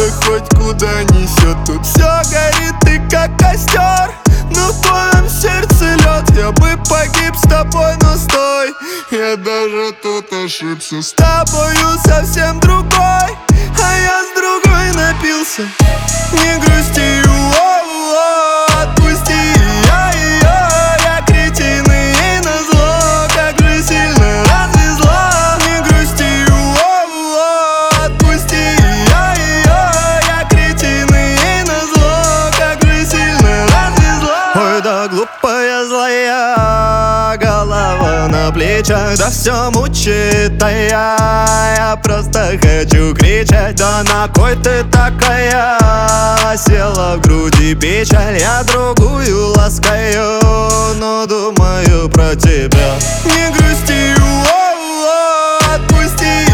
хоть куда несет. Тут все горит, ты как костер, но в твоем сердце лед. Я бы погиб с тобой, но стой, я даже тут ошибся. С тобою совсем другой, а я с другой напился. Не грусти, отпусти ее. Я кретин и ей назло, как же сильно развезло. Не грусти, отпусти ее. Я кретин и ей назло, как же сильно развезло. Ой, да глупая злая голова на плечах, да все мучит, а я просто хочу кричать. Да на кой ты такая? Села в груди печаль, я другую ласкаю, но думаю про тебя. Не грусти, отпусти